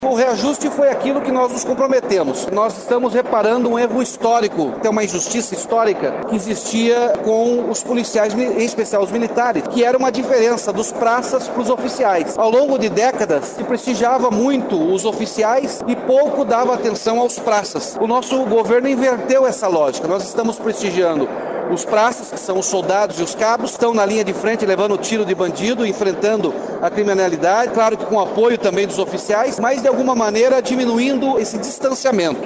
O reajuste foi aquilo que nós nos comprometemos. Nós estamos reparando um erro histórico, tem uma injustiça histórica que existia com os policiais, em especial os militares, que era uma diferença dos praças para os oficiais. Ao longo de décadas, se prestigiava muito os oficiais e pouco dava atenção aos praças. O nosso governo inverteu essa lógica. Nós estamos prestigiando os praças, que são os soldados e os cabos, estão na linha de frente levando tiro de bandido, enfrentando a criminalidade, claro que com apoio também dos oficiais, mas de alguma maneira diminuindo esse distanciamento.